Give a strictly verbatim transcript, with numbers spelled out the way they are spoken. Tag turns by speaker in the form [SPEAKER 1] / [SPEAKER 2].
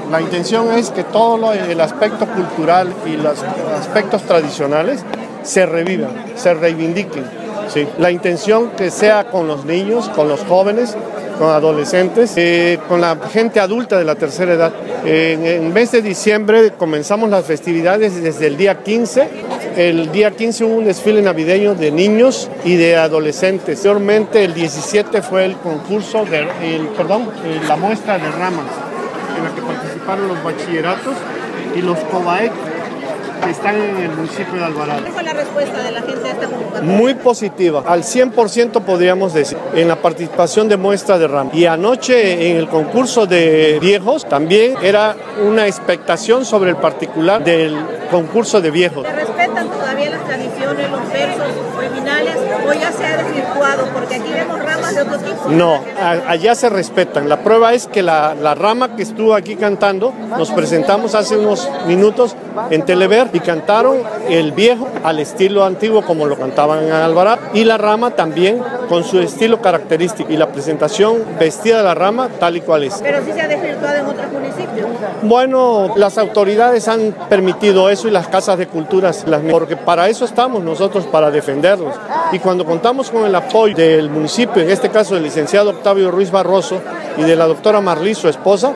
[SPEAKER 1] La intención es que todo lo, el aspecto cultural y los aspectos tradicionales se revivan, se reivindiquen. ¿Sí? La intención que sea con los niños, con los jóvenes, con adolescentes, eh, con la gente adulta de la tercera edad. Eh, en el mes de diciembre comenzamos las festividades desde el día quince. El día quince hubo un desfile navideño de niños y de adolescentes. Posteriormente, el diecisiete fue el concurso, de, el, perdón, la muestra de ramas, en la que participaron los bachilleratos y los COBAEC, que están en el municipio de Alvarado.
[SPEAKER 2] ¿Cuál fue la respuesta de la gente a esta convocatoria?
[SPEAKER 1] Muy positiva, al cien por ciento podríamos decir, en la participación de muestra de rama. Y anoche en el concurso de viejos también era una expectación sobre el particular del concurso de viejos.
[SPEAKER 2] ¿Se respetan todavía las tradiciones, los versos originales, o ya se ha desvirtuado? Porque aquí vemos ramas de otro tipo.
[SPEAKER 1] No, a, allá se respetan. La prueba es que la, la rama que estuvo aquí cantando, nos presentamos hace unos minutos en Telever y cantaron el viejo al estilo antiguo como lo cantaban en Alvarado, y la rama también con su estilo característico, y la presentación vestida de la rama tal y cual es.
[SPEAKER 2] Pero sí se ha desvirtuado en otros municipios.
[SPEAKER 1] Bueno, las autoridades han permitido eso y las casas de culturas, las, porque para eso estamos nosotros, para defenderlos. Y cuando contamos con el apoyo del municipio, en este caso del licenciado Octavio Ruiz Barroso y de la doctora Marlí, su esposa,